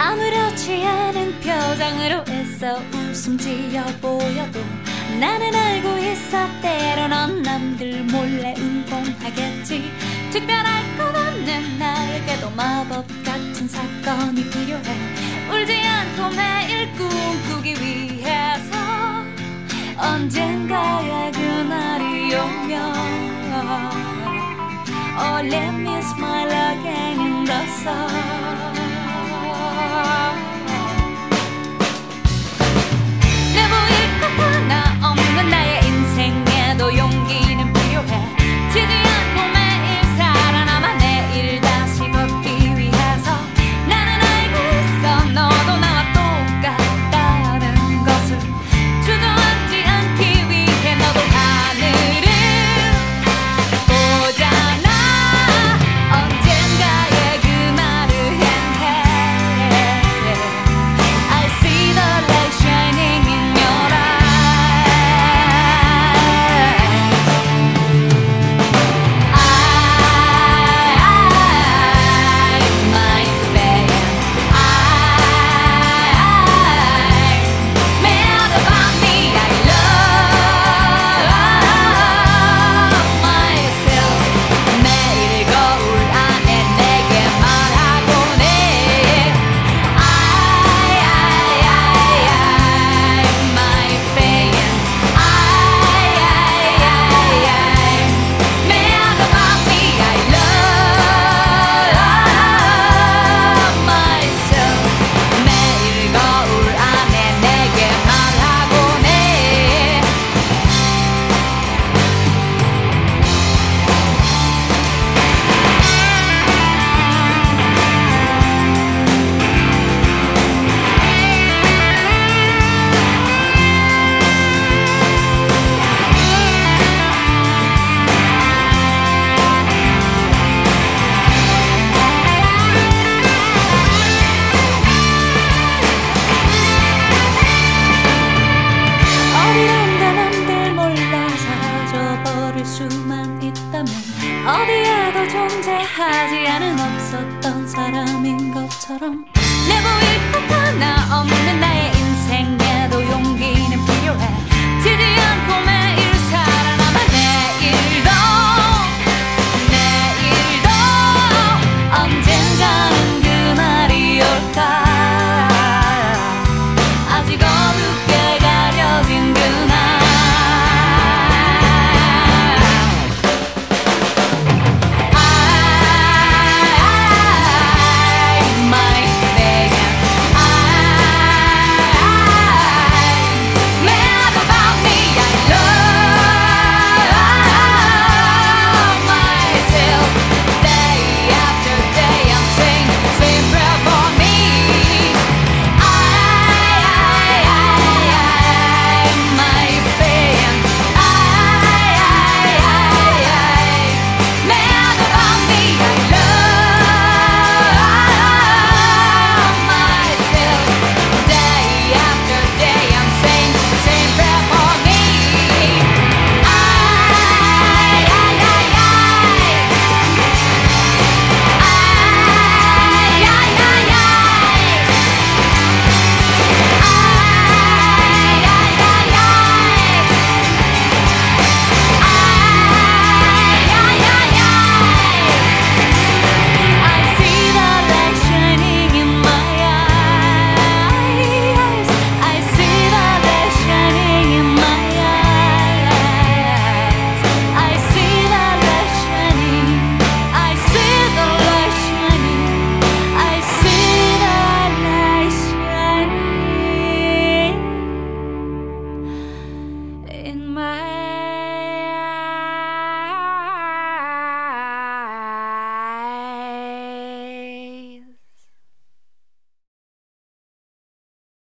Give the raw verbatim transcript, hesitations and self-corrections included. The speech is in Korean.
아무렇지 않은 표정으로 애써 웃음 지어 보여도 나는 알고 있어 때로는 남들 몰래 응원하겠지. 특별할 것 없는 나에게도 마법 같은 사건이 필요해. 울지 않고 매일 꿈꾸기 위해서 언젠가의 그날이 오면 Oh, let me smile again in the sun. 내 보일 것 하나 없는 나의 인생에도 용기는 필요해. 지지 않고 매일 살아남아 내일 다시 걷기 위해서. 나는 알고 있어 너도 나와 똑같다는 것을. 주저앉지 않기 위해 너도 하늘을 보잖아. 언젠가의 그날을 향해 I see the light shining in your 수만 있다면 어디에도 존재하지 않은 없었던 사람인 것처럼 내 보일 것 하나 없는